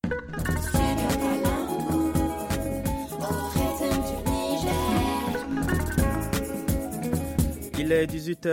Il est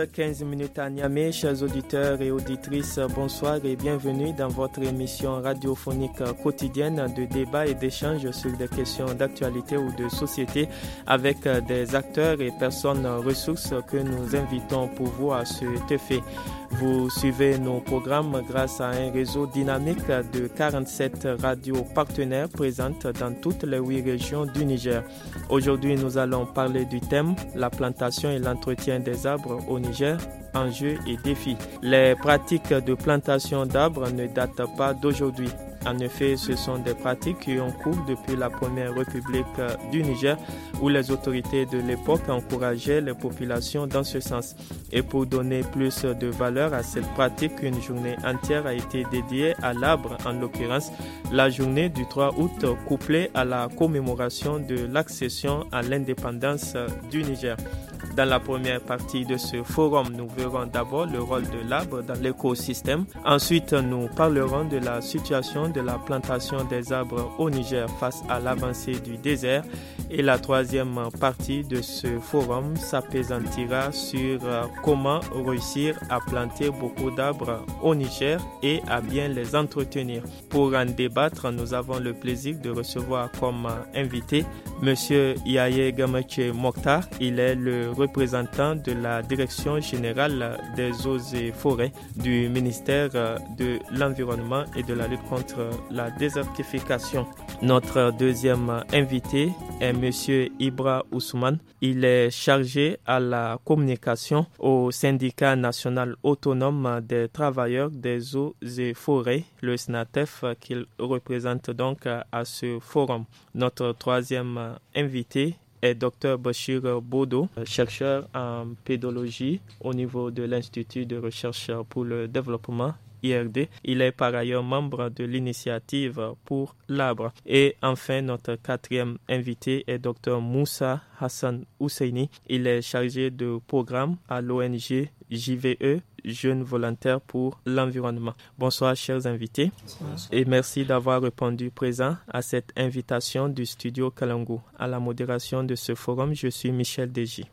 18h15 à Niamey. Chers auditeurs et auditrices, bonsoir et bienvenue dans votre émission radiophonique quotidienne de débat et d'échange sur des questions d'actualité ou de société avec des acteurs et personnes ressources que nous invitons pour vous à cet effet. Vous suivez nos programmes grâce à un réseau dynamique de 47 radios partenaires présentes dans toutes les 8 régions du Niger. Aujourd'hui, nous allons parler du thème « La plantation et l'entretien des arbres au Niger, enjeux et défis ». Les pratiques de plantation d'arbres ne datent pas d'aujourd'hui. En effet, ce sont des pratiques qui ont cours depuis la première République du Niger où les autorités de l'époque encourageaient les populations dans ce sens. Et pour donner plus de valeur à cette pratique, une journée entière a été dédiée à l'arbre, en l'occurrence la journée du 3 août couplée à la commémoration de l'accession à l'indépendance du Niger. Dans la première partie de ce forum, nous verrons d'abord le rôle de l'arbre dans l'écosystème. Ensuite, nous parlerons de la situation de la plantation des arbres au Niger face à l'avancée du désert. Et la troisième partie de ce forum s'appesantira sur comment réussir à planter beaucoup d'arbres au Niger et à bien les entretenir. Pour en débattre, nous avons le plaisir de recevoir comme invité M. Yaye Gamache Mokhtar. Il est le représentant de la Direction générale des eaux et forêts du ministère de l'Environnement et de la lutte contre la désertification. Notre deuxième invité est M. Ibra Ousmane. Il est chargé à la communication au syndicat national autonome des travailleurs des eaux et forêts, le SNATEF, qu'il représente donc à ce forum. Notre troisième invité est Dr Bachir Bodo, chercheur en pédologie au niveau de l'Institut de recherche pour le développement IRD. Il est par ailleurs membre de l'initiative pour l'arbre. Et enfin, notre quatrième invité est Dr Moussa Hassan Husseini. Il est chargé de programme à l'ONG JVE, Jeunes volontaires pour l'environnement. Bonsoir, chers invités. Bonsoir. Et merci d'avoir répondu présent à cette invitation du studio Kalangu. À la modération de ce forum, je suis Michel Deji.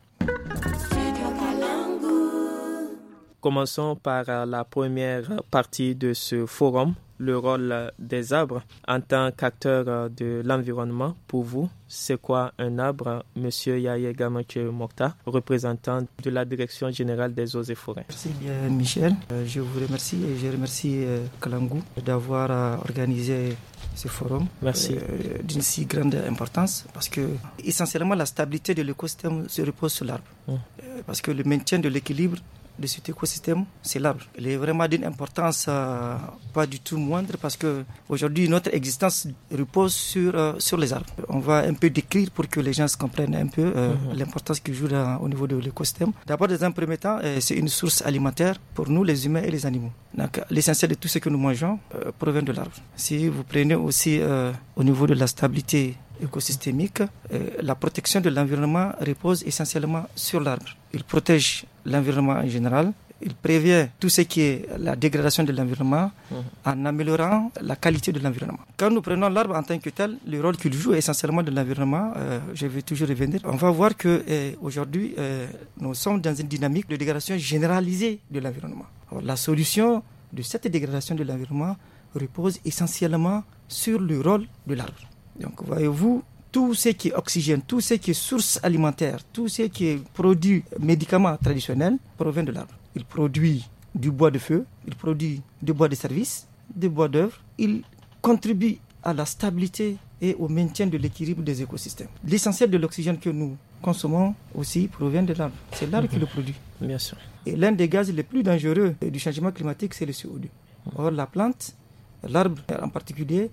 Commençons par la première partie de ce forum, le rôle des arbres. En tant qu'acteur de l'environnement, pour vous, c'est quoi un arbre, Monsieur Yaye Gamache Mokhtar, représentant de la Direction générale des eaux et forêts? Merci bien, Michel. Je vous remercie et je remercie Kalangu d'avoir organisé ce forum. Merci. D'une si grande importance parce que essentiellement la stabilité de l'écosystème se repose sur l'arbre. Parce que le maintien de l'équilibre de cet écosystème, c'est l'arbre. Il est vraiment d'une importance pas du tout moindre parce que aujourd'hui notre existence repose sur les arbres. On va un peu décrire pour que les gens se comprennent un peu l'importance qu'il joue au niveau de l'écosystème. D'abord, dans un premier temps, c'est une source alimentaire pour nous, les humains et les animaux. Donc, l'essentiel de tout ce que nous mangeons provient de l'arbre. Si vous prenez aussi au niveau de la stabilité écosystémique, la protection de l'environnement repose essentiellement sur l'arbre. Il protège l'environnement en général, il prévient tout ce qui est la dégradation de l'environnement en améliorant la qualité de l'environnement. Quand nous prenons l'arbre en tant que tel, le rôle qu'il joue essentiellement de l'environnement, je vais toujours revenir, on va voir qu'aujourd'hui, nous sommes dans une dynamique de dégradation généralisée de l'environnement. Alors, la solution de cette dégradation de l'environnement repose essentiellement sur le rôle de l'arbre. Donc, voyez-vous, tout ce qui est oxygène, tout ce qui est source alimentaire, tout ce qui est produit médicaments traditionnels provient de l'arbre. Il produit du bois de feu, il produit du bois de service, du bois d'œuvre. Il contribue à la stabilité et au maintien de l'équilibre des écosystèmes. L'essentiel de l'oxygène que nous consommons aussi provient de l'arbre. C'est l'arbre qui le produit. Bien sûr. Et l'un des gaz les plus dangereux du changement climatique, c'est le CO2. Or, la plante, l'arbre en particulier,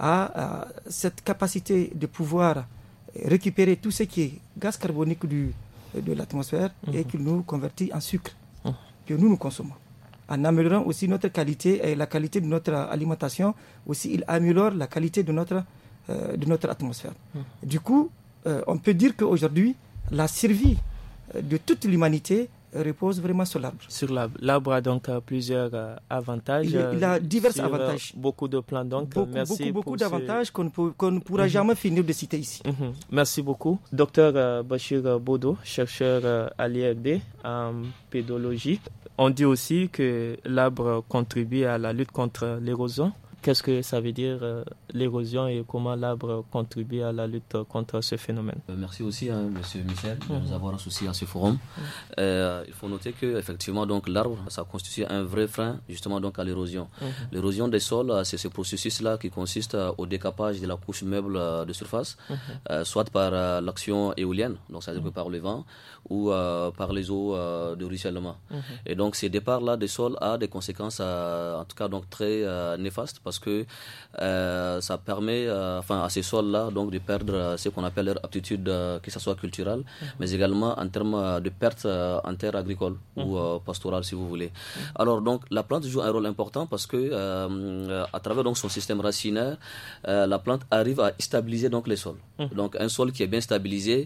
a cette capacité de pouvoir récupérer tout ce qui est gaz carbonique de l'atmosphère et qu'il nous convertit en sucre que nous consommons. En améliorant aussi notre qualité et la qualité de notre alimentation, aussi il améliore la qualité de notre atmosphère. Du coup, on peut dire qu'aujourd'hui, la survie de toute l'humanité repose vraiment sur l'arbre. Sur l'arbre. L'arbre a donc plusieurs avantages. Il a divers avantages. Beaucoup de plans. Donc, merci beaucoup d'avantages qu'on ne pourra jamais finir de citer ici. Merci beaucoup. Docteur Bachir Bodo, chercheur à l'IRD en pédologie. On dit aussi que l'arbre contribue à la lutte contre l'érosion. Qu'est-ce que ça veut dire l'érosion et comment l'arbre contribue à la lutte contre ce phénomène? Merci aussi, Monsieur Michel, de nous avoir associés à ce forum. Il faut noter que effectivement, donc l'arbre, ça constitue un vrai frein justement donc à l'érosion. L'érosion des sols, c'est ce processus-là qui consiste au décapage de la couche meuble de surface, soit par l'action éolienne, donc c'est-à-dire que par le vent, ou par les eaux de ruissellement. Et donc ces départs-là des sols a des conséquences, en tout cas donc très néfastes, parce que ça permet à ces sols-là donc de perdre ce qu'on appelle leur aptitude, que ce soit culturelle, mais également en termes de perte en terre agricole ou pastorale, si vous voulez. Alors donc la plante joue un rôle important parce que à travers donc son système racinaire, la plante arrive à stabiliser donc les sols. Donc un sol qui est bien stabilisé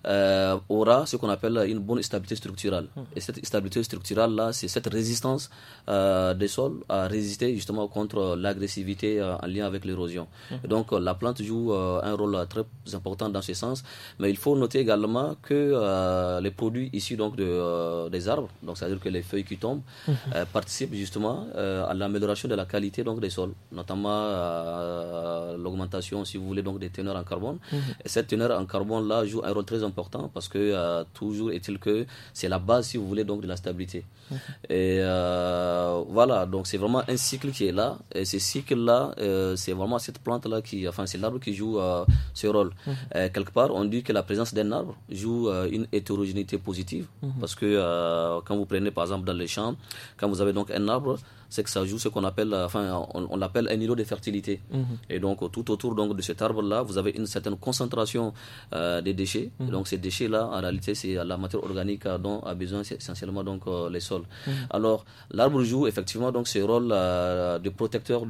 aura ce qu'on appelle une bonne stabilité structurelle. Et cette stabilité structurelle-là, c'est cette résistance des sols à résister justement contre l'agressivité en lien avec l'érosion. Donc la plante joue un rôle très important dans ce sens, mais il faut noter également que les produits issus donc des arbres, donc c'est-à-dire que les feuilles qui tombent, participent justement à l'amélioration de la qualité donc des sols, notamment l'augmentation, si vous voulez, donc des teneurs en carbone. Et cette teneur en carbone là joue un rôle très important parce que toujours est-il que c'est la base, si vous voulez, donc de la stabilité. Et voilà, donc c'est vraiment un cycle qui est là, et ce cycle-là, c'est vraiment cette plante-là c'est l'arbre qui joue ce rôle. Quelque part, on dit que la présence d'un arbre joue une hétérogénéité positive, parce que quand vous prenez par exemple dans les champs, quand vous avez donc un arbre, c'est que ça joue ce qu'on appelle, on l'appelle un îlot de fertilité. Et donc tout autour donc de cet arbre-là, vous avez une certaine concentration des déchets. Et donc ces déchets-là, en réalité, c'est la matière organique dont a besoin essentiellement donc les sols. Alors l'arbre joue effectivement donc ce rôle de protecteur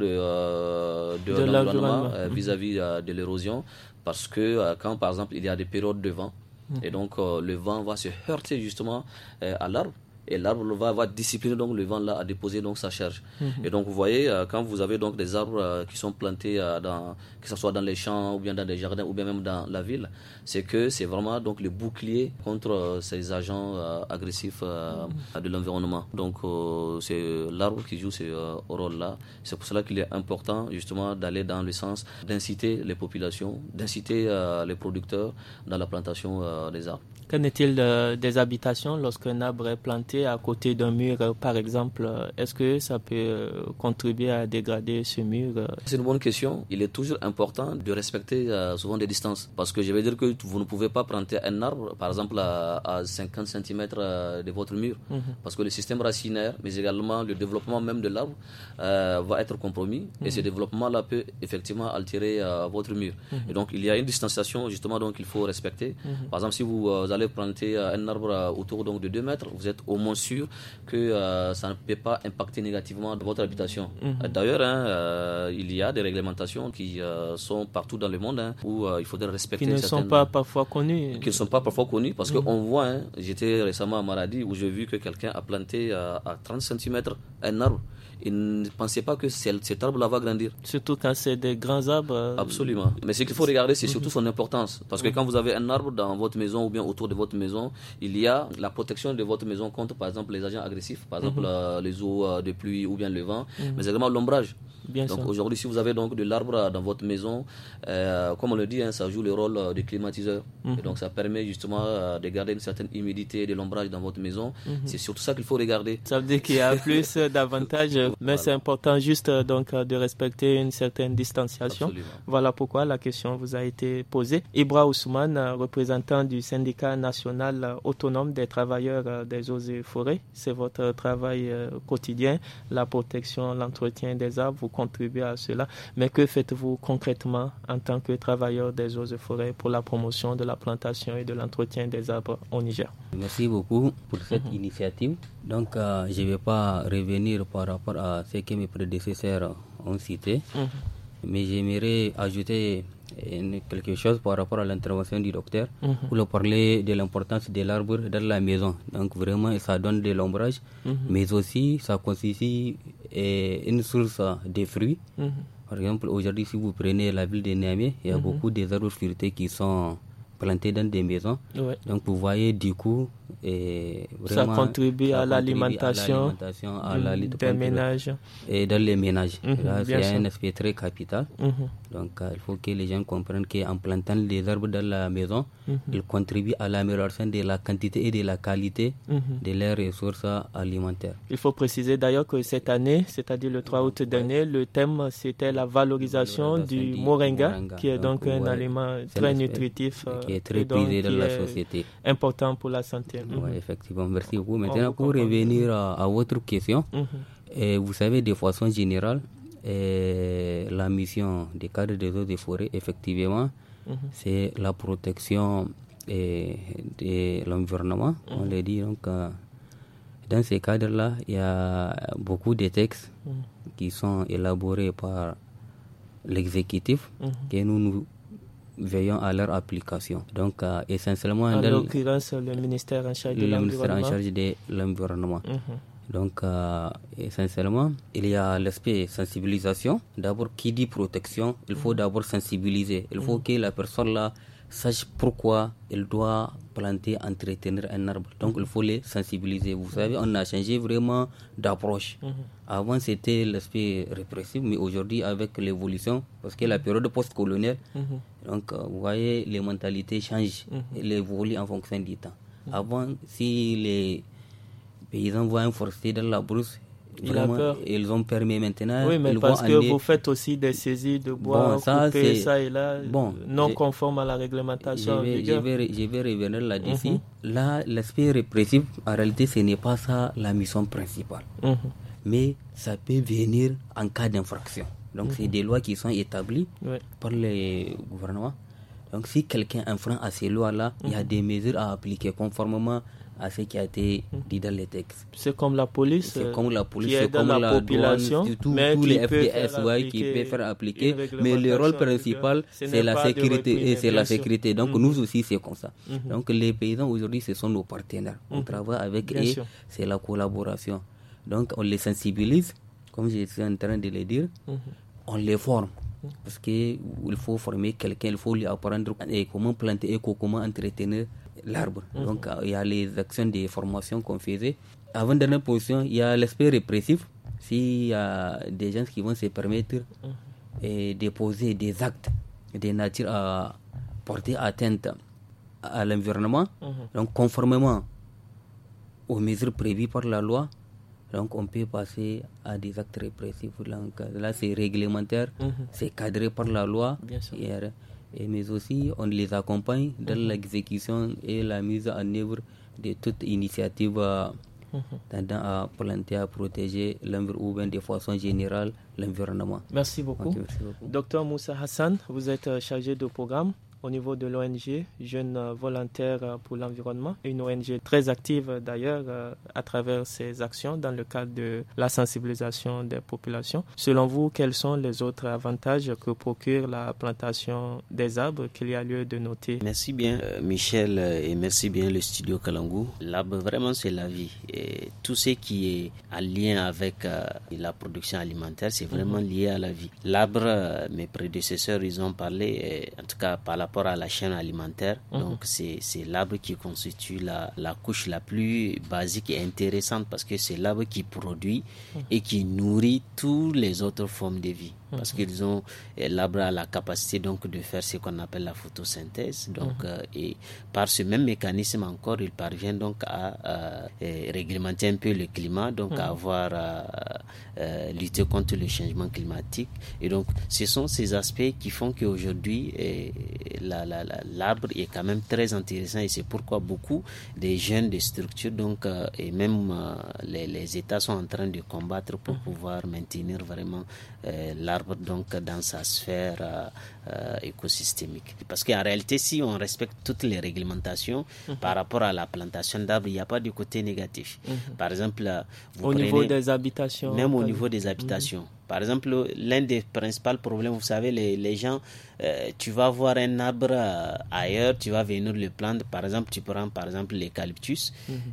de l'environnement vis-à-vis de l'érosion, parce que quand par exemple il y a des périodes de vent, et donc le vent va se heurter justement à l'arbre, et l'arbre va discipliner donc le vent là à déposer donc sa charge. Et donc vous voyez, quand vous avez donc des arbres qui sont plantés que ce soit dans les champs ou bien dans des jardins ou bien même dans la ville, c'est que c'est vraiment donc le bouclier contre ces agents agressifs de l'environnement. Donc c'est l'arbre qui joue ce rôle là. C'est pour cela qu'il est important justement d'aller dans le sens d'inciter les populations, d'inciter les producteurs dans la plantation des arbres. Qu'en est-il des habitations lorsqu'un arbre est planté à côté d'un mur, par exemple? Est-ce que ça peut contribuer à dégrader ce mur? C'est une bonne question. Il est toujours important de respecter souvent des distances. Parce que je vais dire que vous ne pouvez pas planter un arbre, par exemple, à 50 cm de votre mur. Parce que le système racinaire, mais également le développement même de l'arbre, va être compromis. Et ce développement-là peut effectivement altérer votre mur. Et donc, il y a une distanciation, justement, donc il faut respecter. Par exemple, si vous allez planter un arbre autour donc, de 2 mètres, vous êtes au moins sûr que ça ne peut pas impacter négativement votre habitation. D'ailleurs, il y a des réglementations qui sont partout dans le monde où il faudrait respecter qui ne sont pas parfois connues. Qui ne sont pas parfois connues parce qu'on voit, j'étais récemment à Maradi où j'ai vu que quelqu'un a planté à 30 cm un arbre. Il ne pensait pas que cet arbre-là va grandir. Surtout quand c'est des grands arbres. Absolument. Mais ce qu'il faut regarder, c'est surtout son importance. Parce que quand vous avez un arbre dans votre maison ou bien autour de votre maison, il y a la protection de votre maison contre, par exemple, les agents agressifs, par exemple les eaux de pluie ou bien le vent, mais également l'ombrage. Donc aujourd'hui, si vous avez donc de l'arbre dans votre maison, comme on le dit, ça joue le rôle de climatiseur. Et donc ça permet justement de garder une certaine humidité et de l'ombrage dans votre maison. C'est surtout ça qu'il faut regarder. Ça veut dire qu'il y a plus d'avantages, mais c'est important juste donc de respecter une certaine distanciation. Absolument. Voilà pourquoi la question vous a été posée. Ibra Ousmane, représentant du syndicat national autonome des travailleurs des eaux et forêts, c'est votre travail quotidien, la protection, l'entretien des arbres. Vous contribuer à cela, mais que faites-vous concrètement en tant que travailleur des eaux et forêts pour la promotion de la plantation et de l'entretien des arbres au Niger? Merci beaucoup pour cette initiative. Donc, je ne vais pas revenir par rapport à ce que mes prédécesseurs ont cité, mais j'aimerais ajouter quelque chose par rapport à l'intervention du docteur, où on parlait de l'importance de l'arbre dans la maison. Donc vraiment, ça donne de l'ombrage, mais aussi ça constitue une source de fruits. Par exemple, aujourd'hui, si vous prenez la ville de Niamey, il y a beaucoup des arbres fruitiers qui sont plantés dans des maisons. Ouais. Donc vous voyez du coup vraiment, ça contribue à l'alimentation des ménages et dans les ménages. Là, c'est un aspect très capital. Donc il faut que les gens comprennent qu'en plantant des arbres dans la maison, ils contribuent à l'amélioration de la quantité et de la qualité de leurs ressources alimentaires. Il faut préciser d'ailleurs que cette année, c'est-à-dire le 3 août dernier, le thème c'était la valorisation du moringa, qui est donc un aliment très nutritif qui est très prisé dans la société, important pour la santé. Oui, effectivement, merci beaucoup. Maintenant, pour revenir à votre question, vous savez, de façon générale, la mission des cadres des eaux et forêts, effectivement, c'est la protection de l'environnement. On l'a dit, donc, dans ces cadres-là, il y a beaucoup de textes qui sont élaborés par l'exécutif que nous veillons à leur application. Donc, essentiellement... En l'occurrence, le ministère en charge de l'environnement. Le ministère en charge de l'environnement. Donc, essentiellement, il y a l'aspect sensibilisation. D'abord, qui dit protection, il faut d'abord sensibiliser. Il faut que la personne-là sache pourquoi elle doit planter, entretenir un arbre. Donc, il faut les sensibiliser. Vous savez, on a changé vraiment d'approche. Avant, c'était l'aspect répressif, mais aujourd'hui, avec l'évolution, parce que la période post-coloniale, donc, vous voyez, les mentalités changent, elles évoluent en fonction du temps. Avant, si les paysans voient un forestier dans la brousse, ils ont permis maintenant. Oui, mais parce que vous faites aussi des saisies de bois, couper ça et là, non conforme à la réglementation. Je vais revenir là-dessus. Là, l'aspect répressif, en réalité, ce n'est pas ça la mission principale. Mais ça peut venir en cas d'infraction. Donc, c'est des lois qui sont établies par les gouvernements. Donc, si quelqu'un enfreint à ces lois-là, il y a des mesures à appliquer conformément à ce qui a été dit dans les textes. C'est comme la police, c'est comme la police, qui est dans la population, mais tous les FDS qui peuvent faire appliquer, mais le rôle principal, c'est la sécurité, et c'est la sécurité. Donc nous aussi, c'est comme ça. Donc les paysans aujourd'hui, ce sont nos partenaires. On travaille avec eux, c'est la collaboration. Donc on les sensibilise, comme je suis en train de le dire, on les forme. Parce qu'il faut former quelqu'un, il faut lui apprendre comment planter et comment entretenir l'arbre. Donc il y a les actions de formation qu'on faisait. Avant dernière position, il y a l'aspect répressif. S'il y a des gens qui vont se permettre de poser des actes de nature à porter atteinte à l'environnement, donc conformément aux mesures prévues par la loi, donc on peut passer à des actes répressifs. Donc, là c'est réglementaire, c'est cadré par la loi. Mais aussi on les accompagne dans l'exécution et la mise en œuvre de toute initiative tendant à planter, à protéger l'environnement ou bien de façon générale l'environnement. Merci beaucoup. Okay, merci beaucoup. Docteur Moussa Hassan, vous êtes chargé de programme au niveau de l'ONG Jeunes Volontaires pour l'Environnement, une ONG très active d'ailleurs à travers ses actions dans le cadre de la sensibilisation des populations. Selon vous, quels sont les autres avantages que procure la plantation des arbres qu'il y a lieu de noter? Merci bien Michel et merci bien le studio Kalangu. L'arbre vraiment c'est la vie et tout ce qui est en lien avec la production alimentaire c'est vraiment lié à la vie. L'arbre, mes prédécesseurs ils ont parlé en tout cas par rapport à la chaîne alimentaire. Donc c'est l'arbre qui constitue la couche la plus basique et intéressante parce que c'est l'arbre qui produit et qui nourrit toutes les autres formes de vie. Parce qu'ils ont l'arbre a la capacité donc de faire ce qu'on appelle la photosynthèse. Donc et par ce même mécanisme encore, il parvient donc à réglementer un peu le climat, donc à avoir lutter contre le changement climatique. Et donc ce sont ces aspects qui font qu'aujourd'hui l'arbre est quand même très intéressant et c'est pourquoi beaucoup des jeunes des structures donc et même les États sont en train de combattre pour pouvoir maintenir vraiment l'arbre donc dans sa sphère écosystémique. Parce qu'en réalité, si on respecte toutes les réglementations par rapport à la plantation d'arbres, il n'y a pas de côté négatif. Par exemple, au niveau des habitations. Même au niveau des habitations. Par exemple, l'un des principaux problèmes, vous savez, les gens, tu vas voir un arbre ailleurs, tu vas venir le prendre. Par exemple, tu prends l'eucalyptus.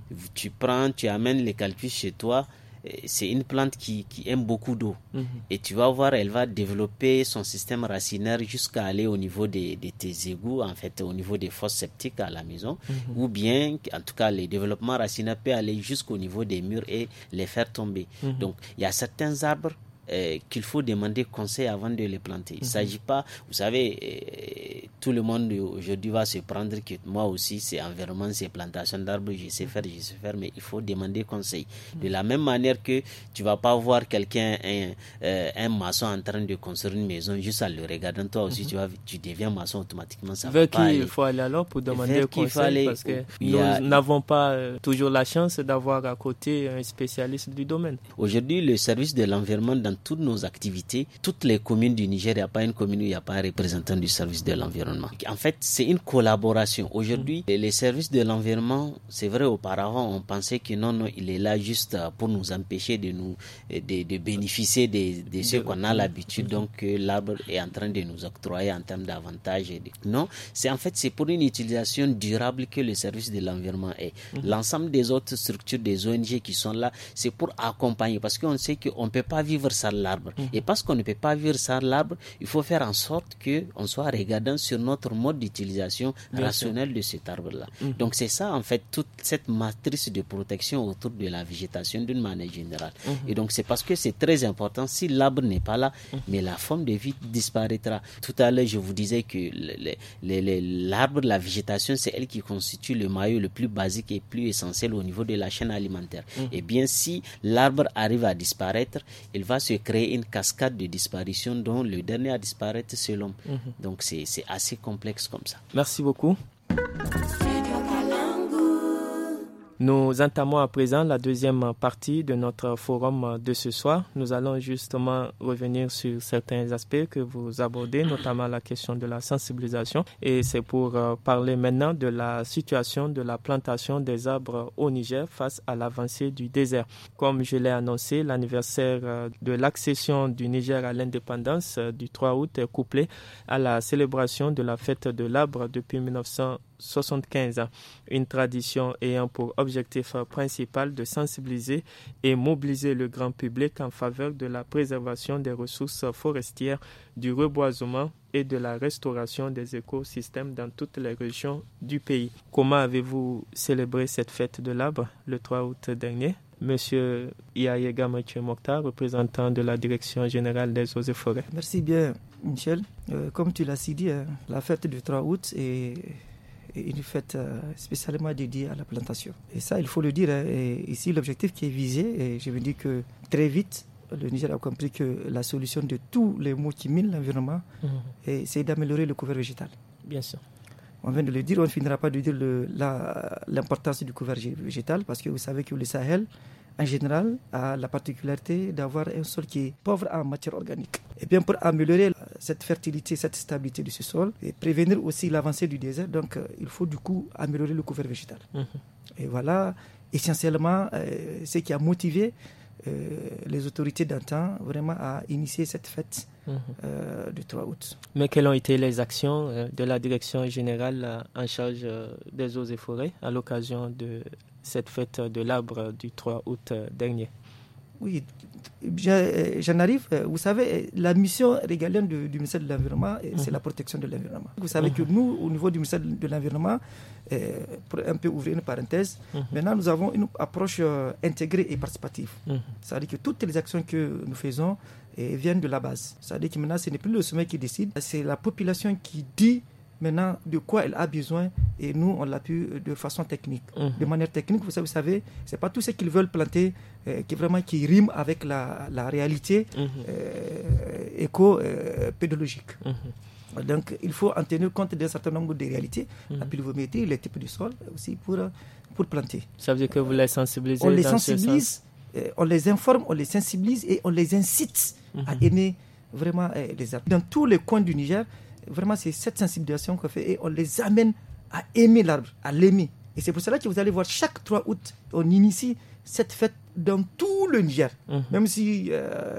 Tu amènes l'eucalyptus chez toi. C'est une plante qui aime beaucoup d'eau. Et tu vas voir, elle va développer son système racinaire jusqu'à aller au niveau de tes égouts, en fait, au niveau des fosses septiques à la maison. Ou bien, en tout cas, le développement racinaire peut aller jusqu'au niveau des murs et les faire tomber. Donc, il y a certains arbres qu'il faut demander conseil avant de les planter. Il ne s'agit pas, vous savez, tout le monde aujourd'hui va se prendre que moi aussi, c'est environnement, c'est plantation d'arbres, je sais faire, mais il faut demander conseil. De la même manière que tu ne vas pas voir quelqu'un, un maçon en train de construire une maison, juste en le regardant, toi aussi, tu deviens maçon automatiquement. Ça vers qui il faut aller alors pour demander conseil, parce que nous n'avons pas toujours la chance d'avoir à côté un spécialiste du domaine. Aujourd'hui, le service de l'environnement dans toutes nos activités, toutes les communes du Niger, il n'y a pas une commune où il n'y a pas un représentant du service de l'environnement. En fait, c'est une collaboration. Aujourd'hui, les services de l'environnement, c'est vrai, auparavant, on pensait que non, il est là juste pour nous empêcher de bénéficier de ce qu'on a l'habitude, donc que l'arbre est en train de nous octroyer en termes d'avantages. Non, c'est pour une utilisation durable que le service de l'environnement est. L'ensemble des autres structures, des ONG qui sont là, c'est pour accompagner, parce qu'on sait qu'on ne peut pas vivre sans l'arbre. Et parce qu'on ne peut pas vivre sans l'arbre, il faut faire en sorte qu'on soit regardant sur notre mode d'utilisation rationnelle de cet arbre-là. Donc c'est ça, en fait, toute cette matrice de protection autour de la végétation d'une manière générale. Et donc c'est parce que c'est très important. Si l'arbre n'est pas là, mais la forme de vie disparaîtra. Tout à l'heure, je vous disais que l'arbre, la végétation, c'est elle qui constitue le maillot le plus basique et plus essentiel au niveau de la chaîne alimentaire. Et bien, si l'arbre arrive à disparaître, il va se créer une cascade de disparition dont le dernier à disparaître, c'est l'homme. Donc c'est assez complexe comme ça. Merci beaucoup. Nous entamons à présent la deuxième partie de notre forum de ce soir. Nous allons justement revenir sur certains aspects que vous abordez, notamment la question de la sensibilisation. Et c'est pour parler maintenant de la situation de la plantation des arbres au Niger face à l'avancée du désert. Comme je l'ai annoncé, l'anniversaire de l'accession du Niger à l'indépendance du 3 août est couplé à la célébration de la fête de l'arbre depuis 1975, une tradition ayant pour objectif principal de sensibiliser et mobiliser le grand public en faveur de la préservation des ressources forestières, du reboisement et de la restauration des écosystèmes dans toutes les régions du pays. Comment avez-vous célébré cette fête de l'arbre le 3 août dernier? Monsieur Yahya Mathieu Mokhtar, représentant de la Direction générale des eaux et forêts. Merci bien, Michel. Comme tu l'as dit, la fête du 3 août est une fête spécialement dédiée à la plantation. Et ça, il faut le dire, et ici, l'objectif qui est visé, et je me dis que très vite, le Niger a compris que la solution de tous les maux qui minent l'environnement, c'est d'améliorer le couvert végétal. Bien sûr. On vient de le dire, on ne finira pas de dire l'importance du couvert végétal, parce que vous savez que le Sahel, en général, a la particularité d'avoir un sol qui est pauvre en matière organique. Et bien pour améliorer cette fertilité, cette stabilité de ce sol, et prévenir aussi l'avancée du désert, donc il faut du coup améliorer le couvert végétal. Et voilà essentiellement ce qui a motivé les autorités d'antan vraiment à initier cette fête du 3 août. Mais quelles ont été les actions de la Direction générale en charge des eaux et forêts à l'occasion de cette fête de l'arbre du 3 août dernier? Oui, j'en arrive. Vous savez, la mission régalienne du ministère de l'Environnement, c'est la protection de l'environnement. Vous savez que nous, au niveau du ministère de l'Environnement, pour un peu ouvrir une parenthèse, maintenant nous avons une approche intégrée et participative. C'est-à-dire que toutes les actions que nous faisons viennent de la base. C'est-à-dire que maintenant, ce n'est plus le sommet qui décide, c'est la population qui dit maintenant de quoi elle a besoin et nous on l'appuie de façon technique. De manière technique, vous savez, c'est pas tout ce qu'ils veulent planter qui rime avec la réalité éco-pédologique. Donc il faut en tenir compte d'un certain nombre de réalités, la pluviométrie, les types de sol aussi pour planter. Ça veut dire que vous les sensibilisez? On les sensibilise, on les informe, on les sensibilise et on les incite à aimer vraiment les arbres. Dans tous les coins du Niger, vraiment, c'est cette sensibilisation qu'on fait et on les amène à aimer l'arbre, à l'aimer. Et c'est pour cela que vous allez voir chaque 3 août, on initie cette fête dans tout le Niger. Même si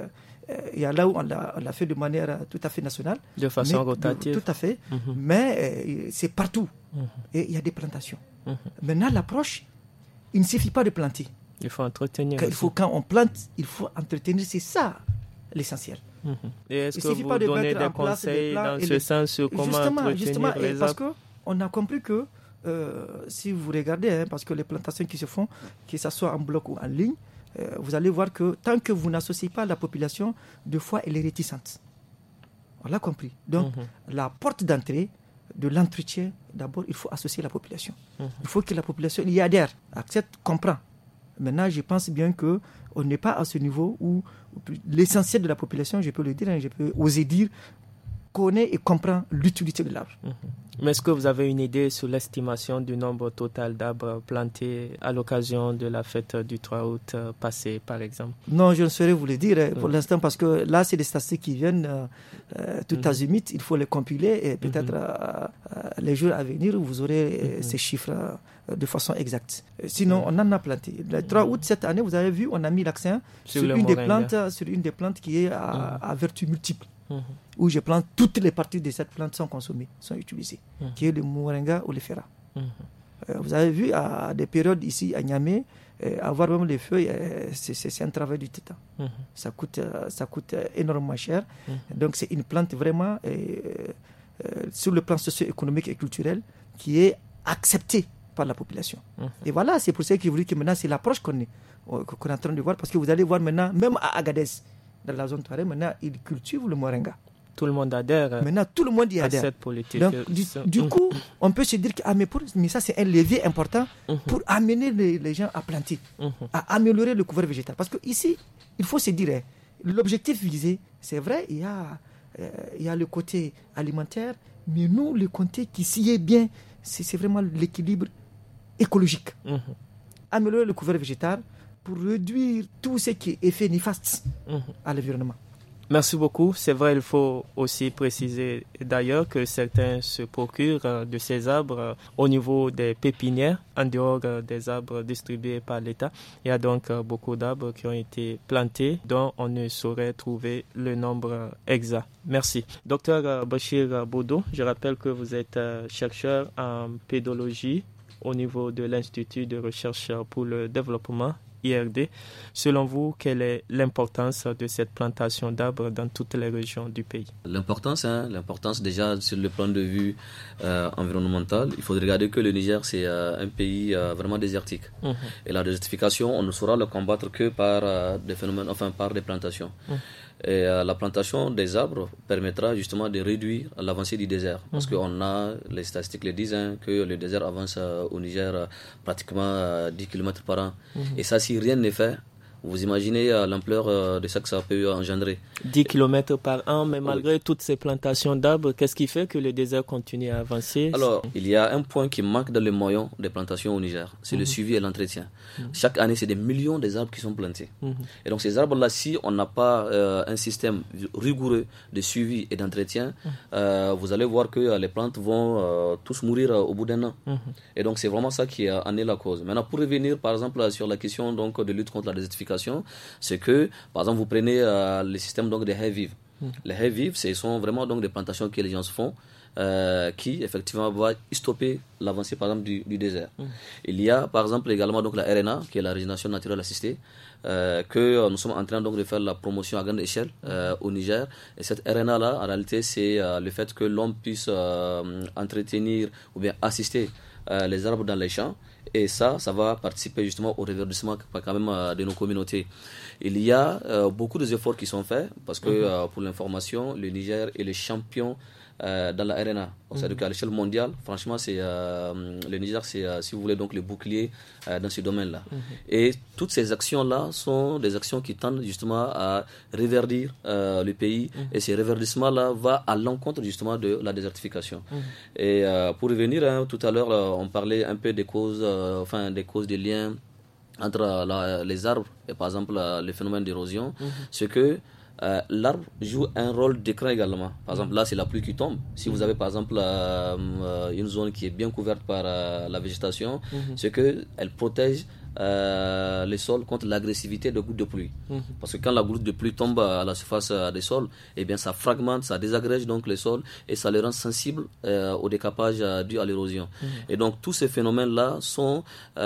Il y a là où on l'a fait de manière tout à fait nationale. De façon rotative. Tout à fait. Mais c'est partout. Et il y a des plantations. Maintenant, l'approche, il ne suffit pas de planter. Il faut entretenir. Quand on plante, il faut entretenir. C'est ça l'essentiel. Et est-ce que vous donnez des conseils dans ce sens sur comment entretenir les arbres? Parce qu'on a compris que si vous regardez, parce que les plantations qui se font, que ce soit en bloc ou en ligne, vous allez voir que tant que vous n'associez pas la population, deux fois elle est réticente. On l'a compris. Donc, la porte d'entrée de l'entretien, d'abord, il faut associer la population. Il faut que la population y adhère, accepte, comprend. Maintenant, je pense bien qu'on n'est pas à ce niveau où l'essentiel de la population, je peux le dire, je peux oser dire, connaît et comprend l'utilité de l'arbre. Mais est-ce que vous avez une idée sur l'estimation du nombre total d'arbres plantés à l'occasion de la fête du 3 août passé, par exemple? Non, je ne saurais vous le dire pour l'instant, parce que là, c'est des statistiques qui viennent tout azimut. Il faut les compiler et peut-être les jours à venir, vous aurez ces chiffres de façon exacte. Sinon, on en a planté. Le 3 août, cette année, vous avez vu, on a mis l'accent sur une des plantes qui est à vertu multiple. Où je plante toutes les parties de cette plante sont consommées, sont utilisées, qui est le moringa ou le fera. Vous avez vu à des périodes ici à Niamey, avoir même les feuilles, c'est un travail du titan. Ça coûte énormément cher. Donc c'est une plante vraiment sur le plan socio-économique et culturel qui est acceptée par la population. Et voilà, c'est pour ça que je vous dis que maintenant c'est l'approche qu'on est en train de voir, parce que vous allez voir maintenant, même à Agadez, dans la zone Touareg, maintenant, ils cultivent le moringa. Tout le monde adhère. Maintenant, tout le monde y adhère. À cette politique. Donc, du coup, on peut se dire que mais ça, c'est un levier important pour amener les gens à planter, à améliorer le couvert végétal. Parce qu'ici, il faut se dire, l'objectif visé, c'est vrai, il y a le côté alimentaire, mais nous, le côté qui s'y est bien, c'est vraiment l'équilibre écologique. Améliorer le couvert végétal pour réduire tout ce qui est effet néfaste à l'environnement. Merci beaucoup. C'est vrai, il faut aussi préciser d'ailleurs que certains se procurent de ces arbres au niveau des pépinières, en dehors des arbres distribués par l'État. Il y a donc beaucoup d'arbres qui ont été plantés dont on ne saurait trouver le nombre exact. Merci. Docteur Bachir Bodo, je rappelle que vous êtes chercheur en pédologie au niveau de l'Institut de recherche pour le développement IRD. Selon vous, quelle est l'importance de cette plantation d'arbres dans toutes les régions du pays? L'importance déjà sur le plan de vue environnemental, il faut regarder que le Niger c'est un pays vraiment désertique. Et la désertification, on ne saura le combattre que par des phénomènes, par des plantations. Et la plantation des arbres permettra justement de réduire l'avancée du désert. Parce qu'on a, les statistiques le disent, que le désert avance au Niger pratiquement 10 km par an. Et ça, si rien n'est fait, vous imaginez l'ampleur de ça que ça peut engendrer. 10 km par an, mais malgré toutes ces plantations d'arbres, qu'est-ce qui fait que le désert continue à avancer? Alors, il y a un point qui manque dans le moyen des plantations au Niger, c'est le suivi et l'entretien. Chaque année, c'est des millions d'arbres qui sont plantés. Et donc, ces arbres-là, si on n'a pas un système rigoureux de suivi et d'entretien, vous allez voir que les plantes vont tous mourir au bout d'un an. Et donc, c'est vraiment ça qui en est la cause. Maintenant, pour revenir, par exemple, sur la question donc, de lutte contre la désertification, c'est que, par exemple, vous prenez le système donc, des haies vives. Les haies vives, ce sont vraiment donc, des plantations que les gens font qui, effectivement, va stopper l'avancée, par exemple, du désert. Il y a, par exemple, également donc, la RNA, qui est la régénération naturelle assistée, que nous sommes en train donc, de faire la promotion à grande échelle au Niger. Et cette RNA-là, en réalité, c'est le fait que l'homme puisse entretenir ou bien assister les arbres dans les champs. Et ça va participer justement au reverdissement quand même de nos communautés. Il y a beaucoup d'efforts qui sont faits parce que pour l'information, le Niger est le champion dans la RNA. C'est-à-dire qu'à l'échelle mondiale, franchement, le Niger, c'est, si vous voulez, donc le bouclier dans ce domaine-là. Et toutes ces actions-là sont des actions qui tendent justement à reverdir le pays. Et ce reverdissement-là va à l'encontre justement de la désertification. Et pour revenir, tout à l'heure, on parlait un peu des causes, des liens entre les arbres et par exemple le phénomène d'érosion. C'est que l'arbre joue un rôle d'écran également. Par exemple, là, c'est la pluie qui tombe. Si vous avez, par exemple, une zone qui est bien couverte par la végétation, c'est qu'elle protège les sols contre l'agressivité des gouttes de pluie. Parce que quand la goutte de pluie tombe à la surface des sols, eh bien ça fragmente, ça désagrège donc les sols et ça les rend sensibles au décapage dû à l'érosion. Et donc tous ces phénomènes-là sont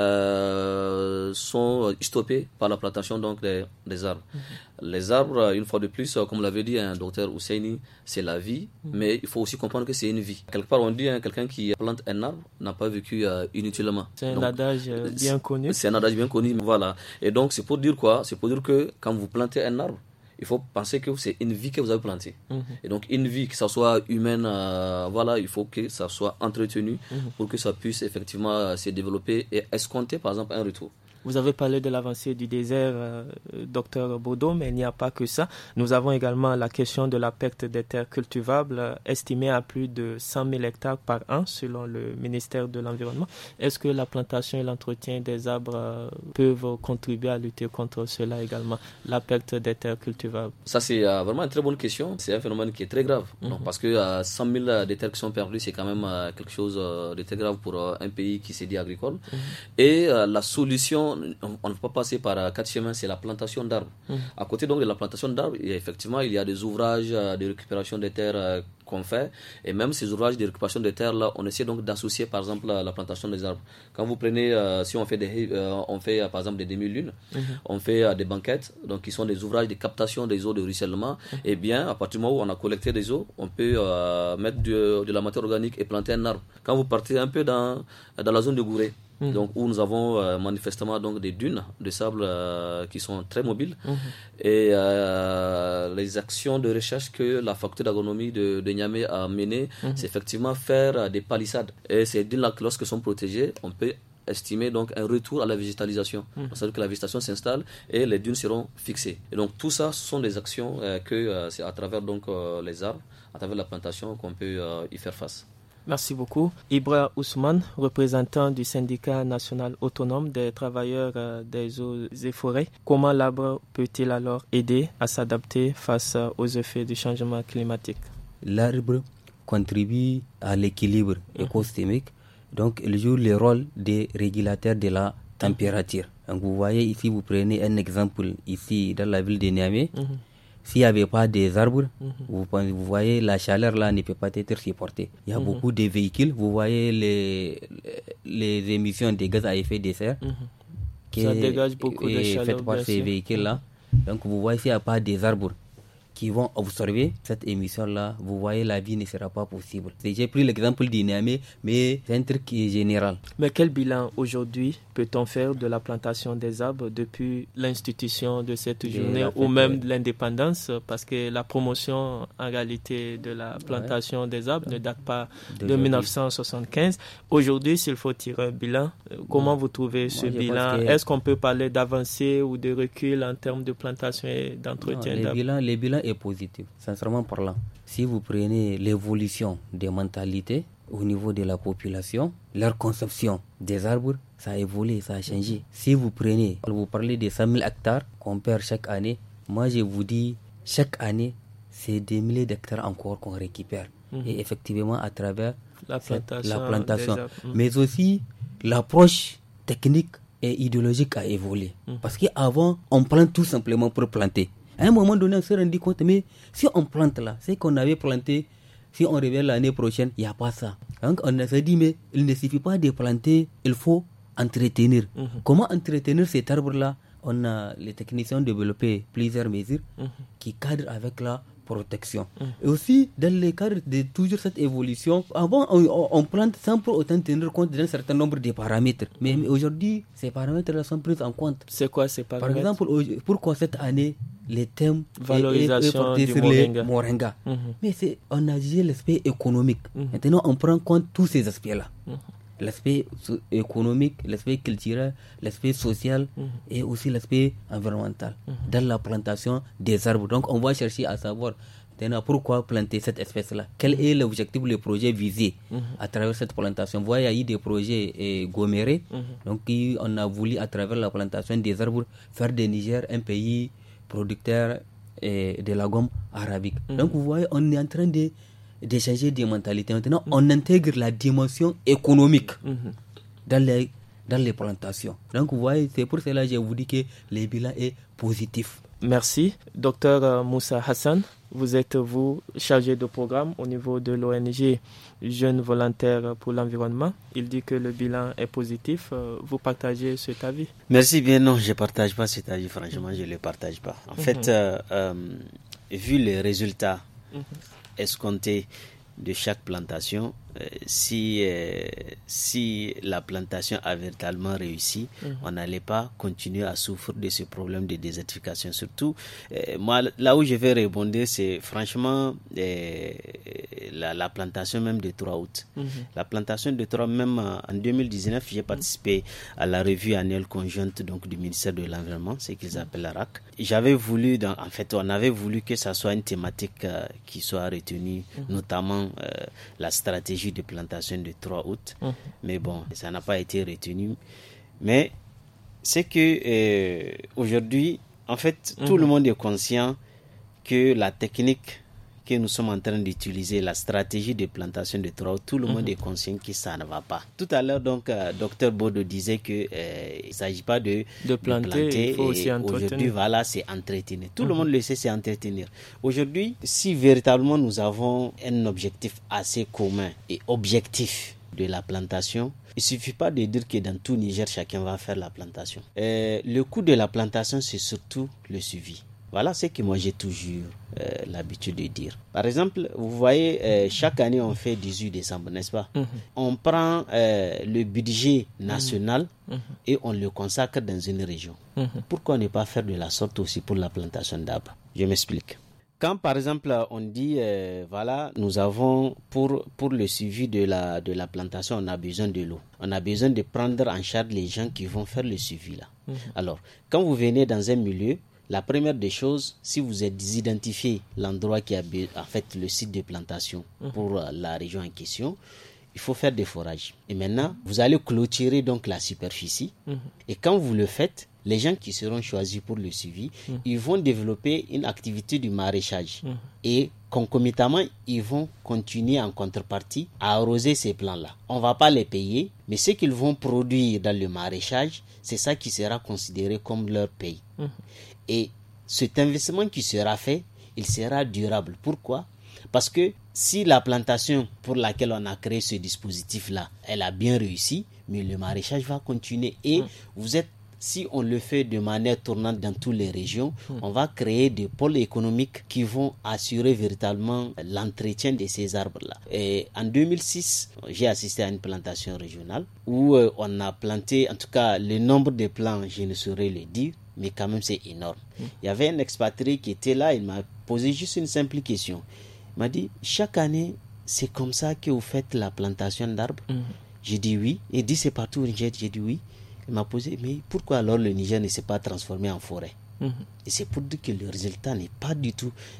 stoppés par la plantation donc des arbres. Les arbres, une fois de plus, comme l'avait dit un docteur Ousseini, c'est la vie, mais il faut aussi comprendre que c'est une vie. Quelque part, on dit quelqu'un qui plante un arbre n'a pas vécu inutilement. C'est un adage bien connu. C'est un adage bien connu, voilà. Et donc, c'est pour dire quoi? C'est pour dire que quand vous plantez un arbre, il faut penser que c'est une vie que vous avez plantée. Et donc, une vie, que ça soit humaine, voilà, il faut que ça soit entretenu pour que ça puisse effectivement se développer et escompter, par exemple, un retour. Vous avez parlé de l'avancée du désert, docteur Bodo, mais il n'y a pas que ça. Nous avons également la question de la perte des terres cultivables, estimée à plus de 100 000 hectares par an, selon le ministère de l'Environnement. Est-ce que la plantation et l'entretien des arbres peuvent contribuer à lutter contre cela également, la perte des terres cultivables? Ça, c'est vraiment une très bonne question. C'est un phénomène qui est très grave. Donc, parce que 100 000 des terres qui sont perdues, c'est quand même quelque chose de très grave pour un pays qui s'est dit agricole. Et la solution, on ne peut pas passer par 4 chemins, c'est la plantation d'arbres. À côté donc de la plantation d'arbres, effectivement, il y a des ouvrages de récupération des terres qu'on fait, et même ces ouvrages de récupération des terres là, on essaie donc d'associer par exemple la plantation des arbres. Quand vous prenez, si on fait par exemple des demi-lunes, on fait des banquettes, donc qui sont des ouvrages de captation des eaux de ruissellement, et bien à partir du moment où on a collecté des eaux, on peut mettre de la matière organique et planter un arbre. Quand vous partez un peu dans la zone de Gouré, donc où nous avons manifestement donc des dunes de sable qui sont très mobiles, et les actions de recherche que la faculté d'agronomie de Niamey a menées, c'est effectivement faire des palissades, et ces dunes-là, lorsque sont protégées, on peut estimer donc un retour à la végétalisation. C'est-à-dire que la végétation s'installe et les dunes seront fixées. Et donc tout ça, ce sont des actions que c'est à travers donc les arbres, à travers la plantation qu'on peut y faire face. Merci beaucoup. Ibra Ousmane, représentant du syndicat national autonome des travailleurs des eaux et forêts. Comment l'arbre peut-il alors aider à s'adapter face aux effets du changement climatique? L'arbre contribue à l'équilibre écosystémique, donc il joue le rôle de régulateur de la température. Donc vous voyez ici, vous prenez un exemple ici dans la ville de Niamey. S'il n'y avait pas des arbres, vous voyez, la chaleur là ne peut pas être supportée. Il y a beaucoup de véhicules. Vous voyez les émissions de gaz à effet de serre qui dégage beaucoup de chaleur faites par ces véhicules-là. Donc vous voyez, s'il n'y a pas des arbres qui vont absorber cette émission-là, vous voyez, la vie ne sera pas possible. J'ai pris l'exemple du Niamey, mais c'est un truc qui est général. Mais quel bilan aujourd'hui peut-on faire de la plantation des arbres depuis l'institution de cette journée ou même de l'indépendance? Parce que la promotion en réalité de la plantation des arbres ne date pas de 1975. Aujourd'hui, s'il faut tirer un bilan, comment vous trouvez ce bilan? Est-ce qu'on peut parler d'avancée ou de recul en termes de plantation et d'entretien d'arbres? Les bilans est positif, sincèrement parlant. Si vous prenez l'évolution des mentalités au niveau de la population, leur conception des arbres, ça a évolué, ça a changé. Si vous parlez de 100 000 hectares qu'on perd chaque année, moi je vous dis, chaque année, c'est des milliers d'hectares encore qu'on récupère. Et effectivement, à travers la plantation. Mais aussi, l'approche technique et idéologique a évolué. Parce qu'avant, on plante tout simplement pour planter. À un moment donné, on s'est rendu compte, mais si on plante là, c'est qu'on avait planté, si on revient l'année prochaine, il n'y a pas ça. Donc on s'est dit, mais il ne suffit pas de planter, il faut entretenir. Comment entretenir cet arbre-là? On a, les techniciens, développé plusieurs mesures qui cadrent avec la protection. Et aussi, dans le cadre de toujours cette évolution, avant, on plante sans pour autant tenir compte d'un certain nombre de paramètres. Mais aujourd'hui, ces paramètres-là sont pris en compte. C'est quoi ces paramètres? Par exemple, pourquoi cette année, les thèmes valorisation est du sur les moringa. Mais on a jugé l'aspect économique. Maintenant, on prend compte tous ces aspects-là. L'aspect économique, l'aspect culturel, l'aspect social et aussi l'aspect environnemental dans la plantation des arbres. Donc, on va chercher à savoir pourquoi planter cette espèce-là. Quel est l'objectif, le projet visé à travers cette plantation? Vous voyez, il y a eu des projets gommérés. Donc, on a voulu, à travers la plantation des arbres, faire de Niger un pays producteur de la gomme arabique. Donc, vous voyez, on est en train d'échanger des mentalités. Maintenant, on intègre la dimension économique dans dans les plantations. Donc vous voyez, c'est pour cela que je vous dis que le bilan est positif. Merci. Docteur Moussa Hassan, vous êtes chargé de programme au niveau de l'ONG Jeunes Volontaires pour l'Environnement. Il dit que le bilan est positif. Vous partagez cet avis? Merci bien. Non, je ne partage pas cet avis. Franchement, je ne le partage pas. En fait, vu les résultats escomptés de chaque plantation, si la plantation a véritablement réussi, on n'allait pas continuer à souffrir de ce problème de désertification. Surtout, moi, là où je vais rebondir, c'est franchement la plantation même de 3 août. La plantation de 3 même en 2019, j'ai participé à la revue annuelle conjointe donc, du ministère de l'Environnement, c'est qu'ils appellent la RAC. J'avais voulu, on avait voulu que ça soit une thématique qui soit retenue, notamment la stratégie de plantation de 3 août. Mais bon, ça n'a pas été retenu. Mais c'est que aujourd'hui, en fait, tout le monde est conscient que la technique que nous sommes en train d'utiliser, la stratégie de plantation de 3 août, tout le monde est conscient que ça ne va pas. Tout à l'heure, donc, Dr Bodo disait qu'il ne s'agit pas de planter, il faut aussi entretenir. Aujourd'hui, voilà, c'est entretenir. Tout le monde le sait, c'est entretenir. Aujourd'hui, si véritablement nous avons un objectif assez commun et objectif de la plantation, il ne suffit pas de dire que dans tout Niger, chacun va faire la plantation. Le coût de la plantation, c'est surtout le suivi. Voilà ce que moi j'ai toujours l'habitude de dire. Par exemple, vous voyez, chaque année on fait 18 décembre, n'est-ce pas? On prend le budget national et on le consacre dans une région. Pourquoi ne pas faire de la sorte aussi pour la plantation d'arbres? Je m'explique. Quand par exemple on dit, voilà, nous avons pour le suivi de la plantation, on a besoin de l'eau. On a besoin de prendre en charge les gens qui vont faire le suivi là. Alors, quand vous venez dans un milieu, la première des choses, si vous identifiez l'endroit qui a en fait le site de plantation pour la région en question, il faut faire des forages. Et maintenant, vous allez clôturer donc la superficie. Et quand vous le faites, les gens qui seront choisis pour le suivi, ils vont développer une activité du maraîchage. Et concomitamment, ils vont continuer en contrepartie à arroser ces plants-là. On ne va pas les payer, mais ce qu'ils vont produire dans le maraîchage, c'est ça qui sera considéré comme leur paye. Et cet investissement qui sera fait, il sera durable. Pourquoi? Parce que si la plantation pour laquelle on a créé ce dispositif-là, elle a bien réussi, mais le maraîchage va continuer. Et si on le fait de manière tournante dans toutes les régions, on va créer des pôles économiques qui vont assurer véritablement l'entretien de ces arbres-là. Et en 2006, j'ai assisté à une plantation régionale où on a planté, en tout cas le nombre de plants, je ne saurais le dire, mais quand même c'est énorme. Il y avait un expatrié qui était là, il m'a posé juste une simple question. Il m'a dit, chaque année, c'est comme ça que vous faites la plantation d'arbres? J'ai dit oui. Il dit, c'est partout au Niger? J'ai dit oui. Il m'a posé, mais pourquoi alors le Niger ne s'est pas transformé en forêt? Et c'est pour dire que le résultat n'est pas du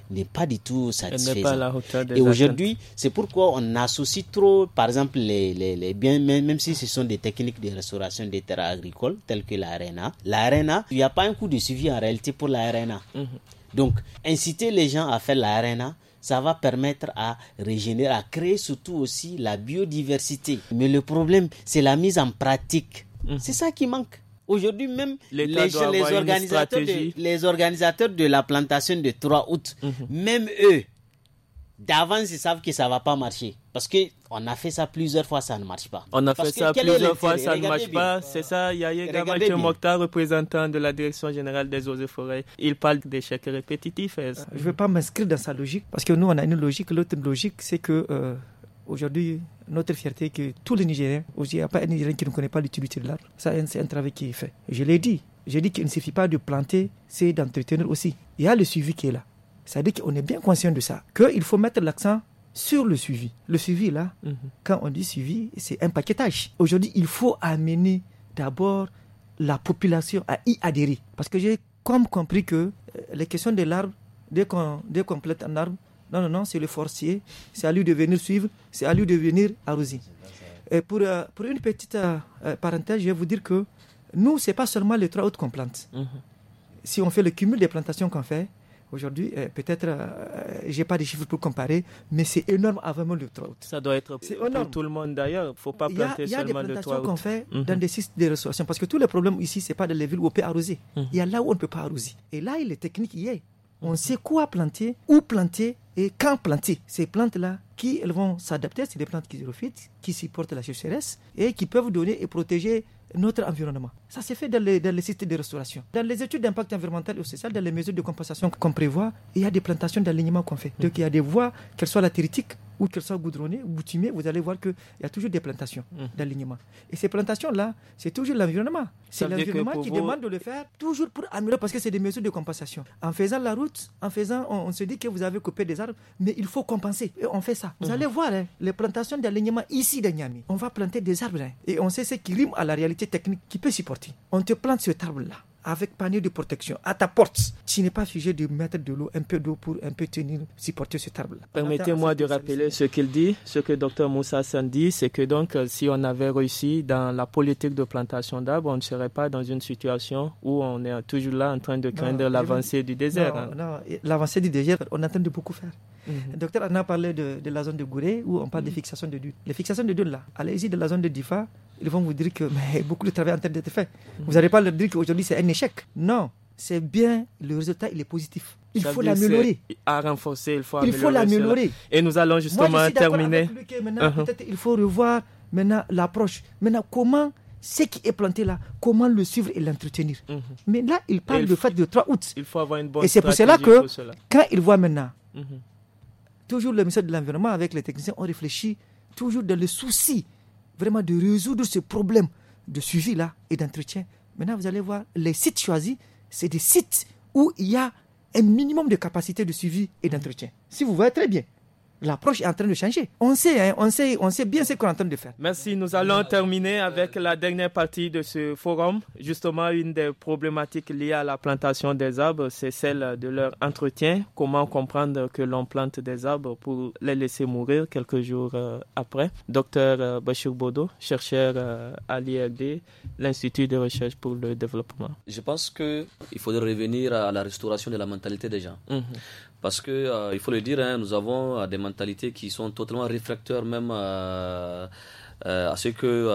tout satisfaisant. Et aujourd'hui, c'est pourquoi on associe trop, par exemple, les biens, même si ce sont des techniques de restauration des terres agricoles, telles que l'ARENA. L'ARENA, il n'y a pas un coût de suivi en réalité pour l'ARENA. Donc, inciter les gens à faire l'ARENA, ça va permettre à régénérer, à créer surtout aussi la biodiversité. Mais le problème, c'est la mise en pratique. C'est ça qui manque. Aujourd'hui même, les organisateurs de la plantation de 3 août, même eux, d'avance, ils savent que ça ne va pas marcher. Parce qu'on a fait ça plusieurs fois, ça ne marche pas. On a fait ça plusieurs fois, ça ne marche pas. C'est ça, Yahya Gamache Mokhtar, représentant de la Direction générale des eaux et forêts. Il parle d'échecs répétitifs. Je ne veux pas m'inscrire dans sa logique, parce que nous, on a une logique. L'autre logique, c'est que aujourd'hui, notre fierté est que tous les Nigériens, il n'y a pas un Nigérien qui ne connaît pas l'utilité de l'arbre. Ça, c'est un travail qui est fait. Je l'ai dit. J'ai dit qu'il ne suffit pas de planter, c'est d'entretenir aussi. Il y a le suivi qui est là. C'est-à-dire qu'on est bien conscient de ça. Qu'il faut mettre l'accent sur le suivi. Le suivi, là, quand on dit suivi, c'est un paquetage. Aujourd'hui, il faut amener d'abord la population à y adhérer. Parce que j'ai comme compris que les questions de l'arbre, dès qu'on plante un arbre, non, c'est le forestier, c'est à lui de venir suivre, c'est à lui de venir arroser. Et pour une petite parenthèse, je vais vous dire que nous, ce n'est pas seulement les 3 août qu'on plante. Si on fait le cumul des plantations qu'on fait, Aujourd'hui, peut-être, je n'ai pas de chiffres pour comparer, mais c'est énorme avant même le 3 août. Ça doit être pour tout le monde d'ailleurs. Il ne faut pas planter seulement le 3 août. Il y a des plantations qu'on fait dans des sites de restauration, parce que tous les problèmes ici, ce n'est pas dans les villes où on peut arroser. Il y a là où on ne peut pas arroser. Et là, les techniques y est. On sait quoi planter, où planter et quand planter. Ces plantes-là, elles vont s'adapter, c'est des plantes xérophytes qui supportent la sécheresse et qui peuvent donner et protéger notre environnement. Ça s'est fait dans les sites de restauration. Dans les études d'impact environnemental et social, dans les mesures de compensation qu'on prévoit, il y a des plantations d'alignement qu'on fait. Donc il y a des voies, qu'elles soient latéritiques ou qu'elles soient goudronnées ou bitumées, vous allez voir qu'il y a toujours des plantations d'alignement. Et ces plantations-là, c'est toujours l'environnement. C'est l'environnement qui demande de le faire toujours pour améliorer, parce que c'est des mesures de compensation. En faisant la route, on se dit que vous avez coupé des arbres, mais il faut compenser. Et on fait ça. Vous allez voir les plantations d'alignement ici de Niamey. On va planter des arbres et on sait ce qui rime à la réalité technique qui peut supporter. On te plante cet arbre-là avec panier de protection à ta porte. Tu n'es pas figé de mettre de l'eau, un peu d'eau pour un peu supporter cet arbre-là. Permettez-moi de rappeler ce qu'il dit, ce que Dr Moussa Hassan dit, c'est que donc si on avait réussi dans la politique de plantation d'arbres, on ne serait pas dans une situation où on est toujours là en train de craindre l'avancée du désert. Non, l'avancée du désert, on est en train de beaucoup faire. Le docteur en a parlé de la zone de Gouré où on parle de fixation de dunes. Les fixations de dunes là, allez-y de la zone de Difa, ils vont vous dire que beaucoup de travail est en train d'être fait. Vous n'allez pas leur dire qu'aujourd'hui c'est un échec. Non, c'est bien, le résultat il est positif. Il faut l'améliorer. À renforcer, il faut l'améliorer. Et nous allons justement terminer. Maintenant, peut-être il faut revoir maintenant l'approche. Maintenant, comment ce qui est planté là, comment le suivre et l'entretenir. Mais là, il parle de fait de 3 août. Il faut avoir une bonne et c'est pour cela que quand il voit maintenant, toujours le ministère de l'Environnement avec les techniciens, on réfléchit toujours dans le souci vraiment de résoudre ce problème de suivi là et d'entretien. Maintenant, vous allez voir, les sites choisis, c'est des sites où il y a un minimum de capacité de suivi et d'entretien. Si vous voyez très bien, l'approche est en train de changer. On sait bien ce qu'on est en train de faire. Merci. Nous allons terminer avec la dernière partie de ce forum. Justement, une des problématiques liées à la plantation des arbres, c'est celle de leur entretien. Comment comprendre que l'on plante des arbres pour les laisser mourir quelques jours après. Docteur Bachir Bodo, chercheur à l'IRD, l'Institut de recherche pour le développement. Je pense qu'il faudrait revenir à la restauration de la mentalité des gens. Parce que, il faut le dire, nous avons des mentalités qui sont totalement réfractaires même à ce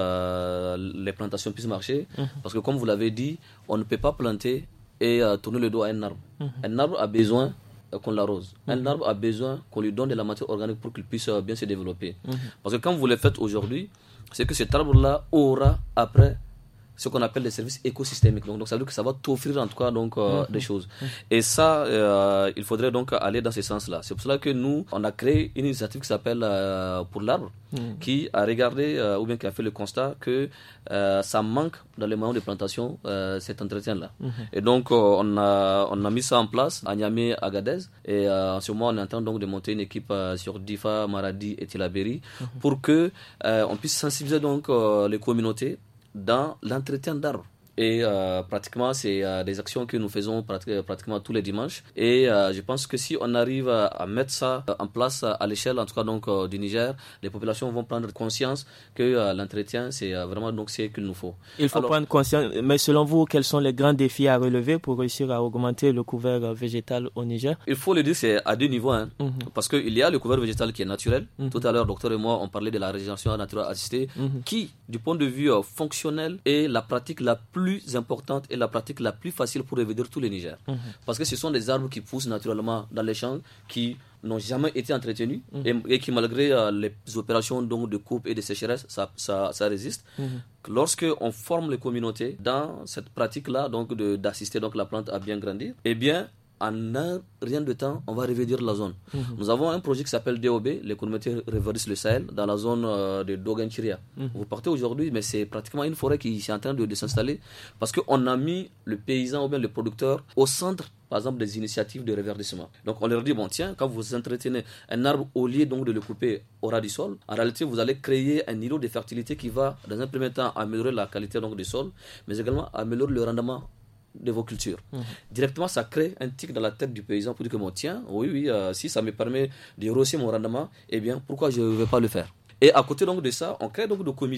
que les plantations puissent marcher. Parce que comme vous l'avez dit, on ne peut pas planter et tourner le dos à un arbre. Un arbre a besoin qu'on l'arrose. Un arbre a besoin qu'on lui donne de la matière organique pour qu'il puisse bien se développer. Parce que quand vous le faites aujourd'hui, c'est que cet arbre-là aura après ce qu'on appelle les services écosystémiques. Donc ça veut dire que ça va t'offrir en tout cas donc, des choses. Et ça, il faudrait donc aller dans ce sens-là. C'est pour cela que nous, on a créé une initiative qui s'appelle Pour l'arbre, qui a regardé ou bien qui a fait le constat que ça manque dans les moyens de plantation cet entretien-là. Et donc on a mis ça en place à Niamey, Agadez. Et en ce moment, on est en train donc de monter une équipe sur Difa, Maradi et Tillabéri pour que on puisse sensibiliser donc les communautés dans l'entretien d'arbres. Et pratiquement, c'est des actions que nous faisons pratiquement tous les dimanches. Et je pense que si on arrive à mettre ça en place à l'échelle, en tout cas donc du Niger, les populations vont prendre conscience que l'entretien, c'est vraiment donc ce qu'il nous faut. Il faut prendre conscience. Mais selon vous, quels sont les grands défis à relever pour réussir à augmenter le couvert végétal au Niger? Il faut le dire, c'est à deux niveaux. Parce qu'il y a le couvert végétal qui est naturel. Tout à l'heure, docteur et moi, on parlait de la régénération naturelle assistée, qui, du point de vue fonctionnel, est la pratique la plus importante et la pratique la plus facile pour revêtir tous les Niger. Parce que ce sont des arbres qui poussent naturellement dans les champs, qui n'ont jamais été entretenus et qui, malgré les opérations donc, de coupe et de sécheresse, ça résiste. Lorsque on forme les communautés dans cette pratique-là, donc d'assister donc la plante à bien grandir, eh bien, en un rien de temps, on va revenir la zone. Nous avons un projet qui s'appelle DOB, les communautés reverdissent le Sahel, dans la zone de Doganchiria. Vous partez aujourd'hui, mais c'est pratiquement une forêt qui est en train de s'installer parce qu'on a mis le paysan ou bien le producteur au centre, par exemple, des initiatives de reverdissement. Donc on leur dit, bon tiens, quand vous entretenez un arbre, au lieu donc de le couper au ras du sol, en réalité vous allez créer un îlot de fertilité qui va, dans un premier temps, améliorer la qualité donc, du sol, mais également améliorer le rendement de vos cultures. Directement, ça crée un tic dans la tête du paysan pour dire que bon, tiens, oui, si ça me permet de rehausser mon rendement, eh bien, pourquoi je ne vais pas le faire? Et à côté donc de ça, on crée donc des comités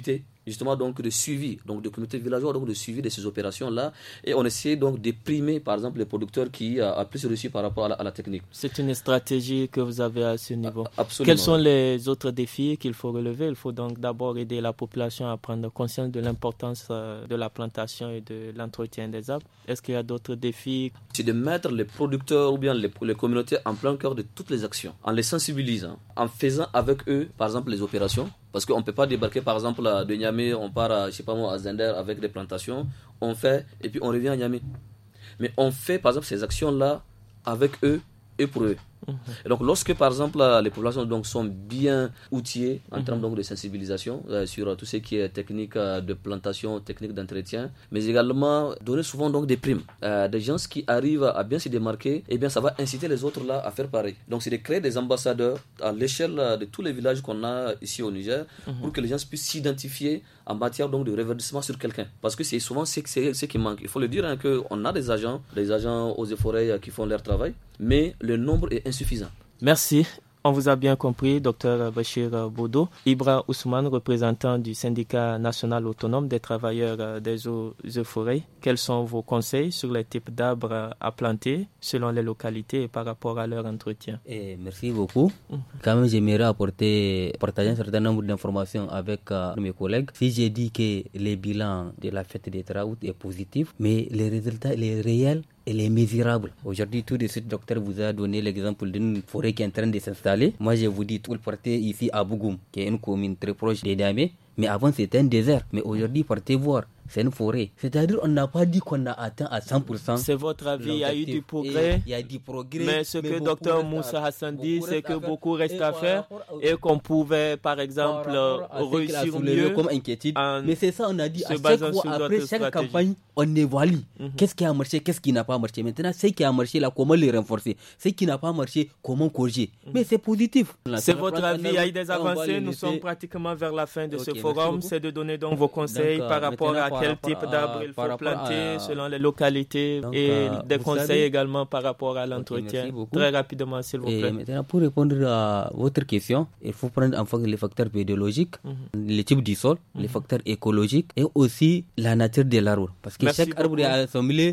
justement donc de suivi, donc de communautés villageoises, donc de suivi de ces opérations-là, et on essaie donc de primer par exemple les producteurs qui a plus réussi par rapport à la technique. C'est une stratégie que vous avez à ce niveau. Absolument. Quels sont les autres défis qu'il faut relever? Il faut donc d'abord aider la population à prendre conscience de l'importance de la plantation et de l'entretien des arbres. Est-ce qu'il y a d'autres défis? C'est de mettre les producteurs ou bien les communautés en plein cœur de toutes les actions, en les sensibilisant, en faisant avec eux par exemple les opérations, parce qu'on ne peut pas débarquer par exemple de Niamey, on part à Zender avec des plantations, on fait et puis on revient à Niamey. Mais on fait par exemple ces actions-là avec eux et pour eux. Et donc lorsque par exemple les populations donc sont bien outillées en termes donc de sensibilisation sur tout ce qui est technique de plantation, technique d'entretien, mais également donner souvent donc des primes, des gens qui arrivent à bien se démarquer, et bien ça va inciter les autres là à faire pareil. Donc c'est de créer des ambassadeurs à l'échelle de tous les villages qu'on a ici au Niger pour que les gens puissent s'identifier en matière donc de reverdissement sur quelqu'un, parce que c'est souvent ce qui manque. Il faut le dire qu'on a des agents aux et forêts qui font leur travail, mais le nombre est insuffisant. Merci. On vous a bien compris, Dr Bachir Bodo. Ibra Ousmane, représentant du syndicat national autonome des travailleurs des eaux et forêts. Quels sont vos conseils sur les types d'arbres à planter selon les localités et par rapport à leur entretien? Merci beaucoup. Quand même, j'aimerais partager un certain nombre d'informations avec mes collègues. Si j'ai dit que le bilan de la fête des Traout est positif, mais les résultats, les réels, elle est mesurable. Aujourd'hui, tout de suite, le docteur vous a donné l'exemple d'une forêt qui est en train de s'installer. Moi, je vous dis, tout le partez ici à Bougoum, qui est une commune très proche de Niamey. Mais avant, c'était un désert. Mais aujourd'hui, partez voir. C'est une forêt. C'est-à-dire on n'a pas dit qu'on a atteint à 100%. C'est votre avis, il y a eu du progrès. Il y a du progrès. Mais ce que Dr Moussa Hassan dit, c'est que beaucoup reste à faire et qu'on pouvait, par exemple, réussir mieux. Comme inquiétude. Mais c'est ça, on a dit, à chaque fois, après chaque campagne, on évalue. Qu'est-ce qui a marché, qu'est-ce qui n'a pas marché. Maintenant, ce qui a marché, là, comment le renforcer. Ce qui n'a pas marché, comment corriger. Mais c'est positif. C'est votre avis, il y a eu des avancées. Nous sommes pratiquement vers la fin de ce forum. C'est de donner donc vos conseils par rapport à quel type d'arbre il faut planter selon les localités et des conseils également par rapport à l'entretien. Très rapidement, s'il vous plaît. Maintenant, pour répondre à votre question, il faut prendre en compte les facteurs biologiques, le type du sol, les facteurs écologiques et aussi la nature de l'arbre. Parce que chaque arbre a son milieu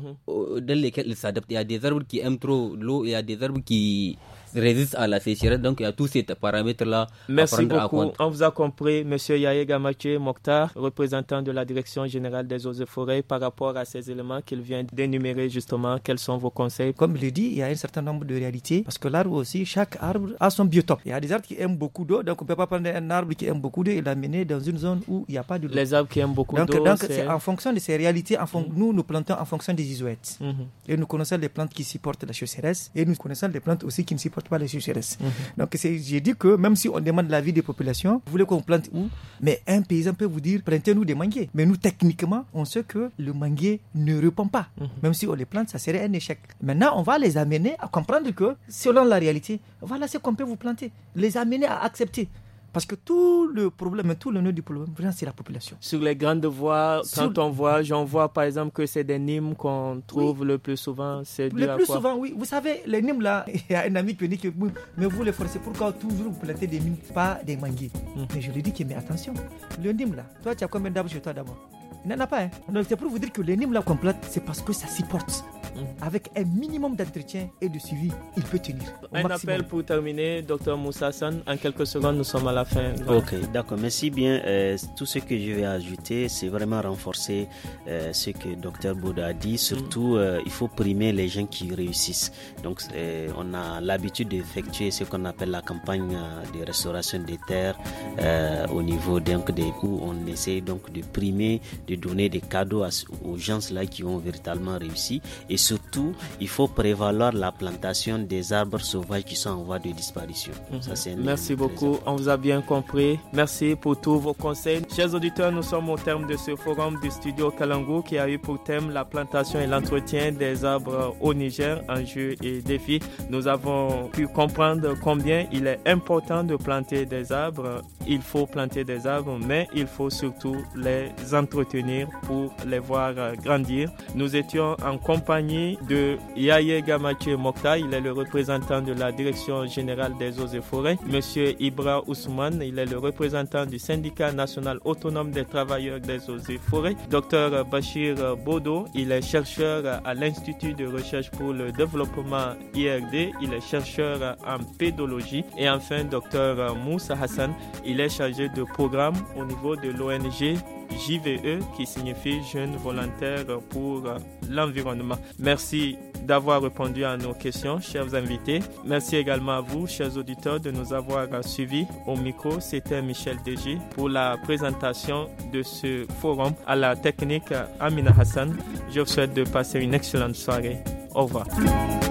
dans lequel il s'adapte. Il y a des arbres qui aiment trop l'eau, il y a des arbres qui résistent à la sécheresse. Donc, il y a tous ces paramètres-là. Merci beaucoup. On vous a compris, M. Yaye Gamache Mokhtar, représentant de la Direction générale des eaux et forêts, par rapport à ces éléments qu'il vient d'énumérer justement. Quels sont vos conseils? Comme il le dit, il y a un certain nombre de réalités, parce que l'arbre aussi, chaque arbre a son biotope. Il y a des arbres qui aiment beaucoup d'eau, donc on ne peut pas prendre un arbre qui aime beaucoup d'eau et l'amener dans une zone où il n'y a pas d'eau. Les arbres qui aiment beaucoup d'eau, donc c'est en fonction de ces réalités. Nous plantons en fonction des isoètes. Et nous connaissons les plantes qui supportent la sécheresse et nous connaissons les plantes aussi qui ne supportent pas la sécheresse. Donc j'ai dit que même si on demande l'avis des populations, vous voulez qu'on plante où? Mais un paysan peut vous dire, plantez-nous des manguiers. Mais nous, techniquement, on sait que le manguier ne répond pas. Même si on les plante, ça serait un échec. Maintenant, on va les amener à comprendre que, selon la réalité, voilà ce qu'on peut vous planter. Les amener à accepter. Parce que tout le problème, tout le nœud du problème, c'est la population. Sur les grandes voies, j'en vois par exemple que c'est des nimes qu'on trouve le plus souvent. Le plus souvent, oui. Vous savez, les nimes là, il y a un ami qui dit que mais vous les forcez, pourquoi toujours vous plantez des nimes, pas des manguiers? Mais je lui dis que, mais attention, le nime là, toi tu as combien d'arbres chez toi d'abord? Il n'en a pas. Donc c'est pour vous dire que les nimes là qu'on plante, c'est parce que ça supporte. Avec un minimum d'entretien et de suivi, il peut tenir. Un appel pour terminer, Dr Moussa Hassan. En quelques secondes, nous sommes à la fin. Ok, d'accord. Merci bien. Tout ce que je vais ajouter, c'est vraiment renforcer ce que Dr Bodo a dit. Surtout, il faut primer les gens qui réussissent. Donc, on a l'habitude d'effectuer ce qu'on appelle la campagne de restauration des terres au niveau donc, où on essaie donc de primer, de donner des cadeaux aux gens là qui ont véritablement réussi. Et surtout, il faut prévaloir la plantation des arbres sauvages qui sont en voie de disparition. Ça, Merci beaucoup, on vous a bien compris. Merci pour tous vos conseils. Chers auditeurs, nous sommes au terme de ce forum du studio Kalangu qui a eu pour thème la plantation et l'entretien des arbres au Niger, enjeux et défis. Nous avons pu comprendre combien il est important de planter des arbres. Il faut planter des arbres, mais il faut surtout les entretenir pour les voir grandir. Nous étions en compagnie compagnie de Yaye Gamache Mokta, il est le représentant de la Direction générale des eaux et forêts. Monsieur Ibra Ousmane, il est le représentant du syndicat national autonome des travailleurs des eaux et forêts. Dr Bachir Bodo, il est chercheur à l'Institut de recherche pour le développement IRD, il est chercheur en pédologie. Et enfin, Dr Moussa Hassan, il est chargé de programme au niveau de l'ONG JVE, qui signifie Jeunes volontaires pour l'environnement. Merci d'avoir répondu à nos questions, chers invités. Merci également à vous, chers auditeurs, de nous avoir suivis. Au micro, c'était Michel Deji pour la présentation de ce forum. À la technique, Amina Hassan. Je vous souhaite de passer une excellente soirée. Au revoir.